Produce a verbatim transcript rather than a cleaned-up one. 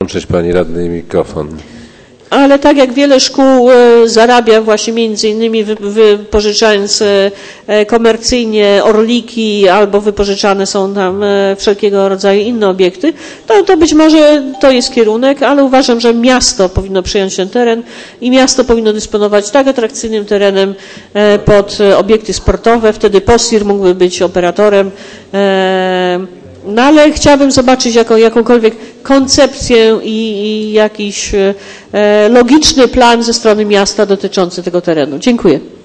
włączyć pani radnej mikrofon. Ale tak jak wiele szkół zarabia właśnie między innymi wypożyczając komercyjnie orliki albo wypożyczane są tam wszelkiego rodzaju inne obiekty, to, to być może to jest kierunek, ale uważam, że miasto powinno przyjąć ten teren i miasto powinno dysponować tak atrakcyjnym terenem pod obiekty sportowe. Wtedy POSIR mógłby być operatorem. No ale chciałabym zobaczyć jaką, jakąkolwiek koncepcję i, i jakiś e, logiczny plan ze strony miasta dotyczący tego terenu. Dziękuję.